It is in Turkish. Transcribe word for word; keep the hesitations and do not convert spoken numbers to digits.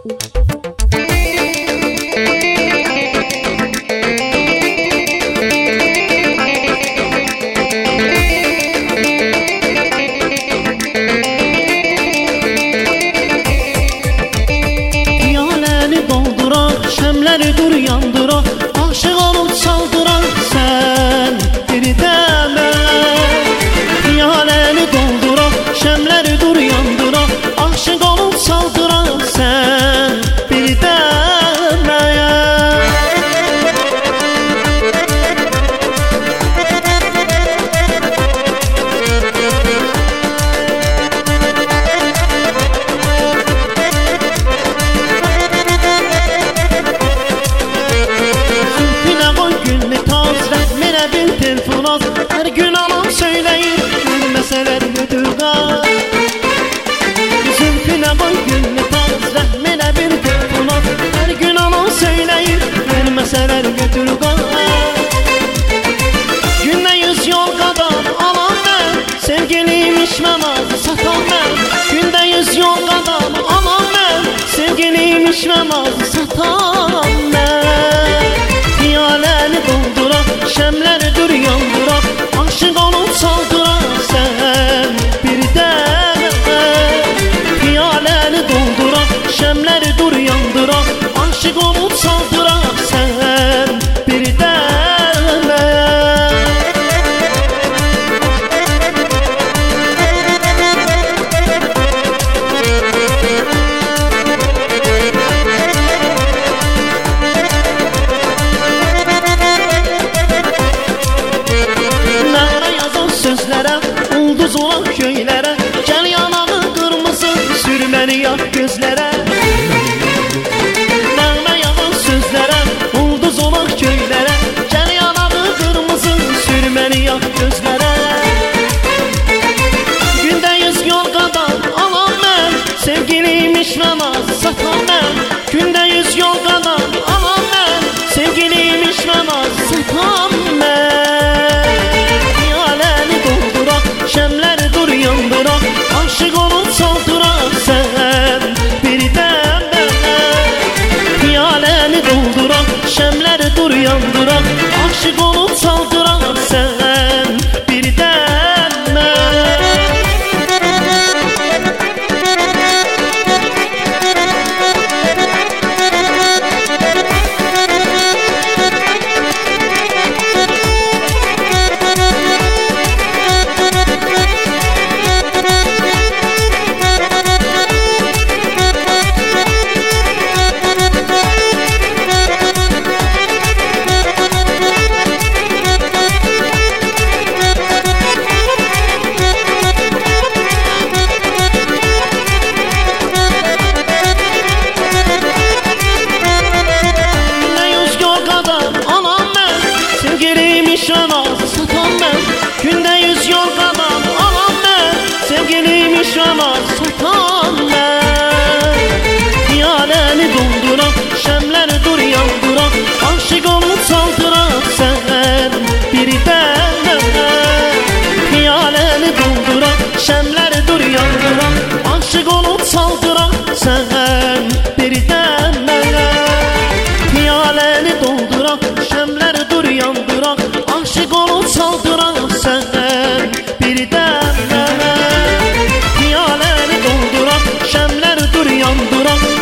Şemleri dur yandıra, aşık olup çaldıran sen bir deme. Piyaleni doldura, şemleri dur yandıra, aşık olup çaldıran sen bir deme. Her gün anam söyleyir, vermeseler götürgan. Zülfüne koy gülünü taz, rahmine bir telefonat. Her gün anam söyleyir, vermeseler götürgan. Günde yüz yol kadar alan ben, sevgilim içmemez satan ben. Günde yüz yol kadar alan ben, sevgilim içmemez satan ben. Piyaleni doldurak, şemleri dur yandırak, aşık olup çaldırak sen bir deme. Piyaleni doldurak, şemleri dur yandırak, aşık olup çaldırak sen bir deme. Sözlere, ulduz olan köylere, gel yanağı kırmızı, sür beni yak gözlere. Nağme yalan sözlere, ulduz olan köylere, gel yanağı kırmızı, sür beni yak gözlere. Günde yüz yol kadar alan ben, sevgilim içmemez satan ben. Günde yüz yol kadar alan ben, sevgilim içmemez satan ben. Şemleri dur yandırak, aşık olup çaldırak sen bir deme. Piyaleni doldurak, şemleri dur yandırak, aşık olup çaldırak sen bir deme. Satan ben, günde yüz yol kadar alan ben, sevgilim işlemez satan ben. Piyaleni doldurak, şemleri dur yandırak, aşık olup çaldırak sen bir deme. Piyaleni doldurak, şemleri dur yandırak, aşık olup çaldırak sen bir deme. Piyaleni doldurak, şemleri dur yandırak, aşık olup çaldırak sen bir deme. Piyaleni doldurak, şemleri dur yandırak,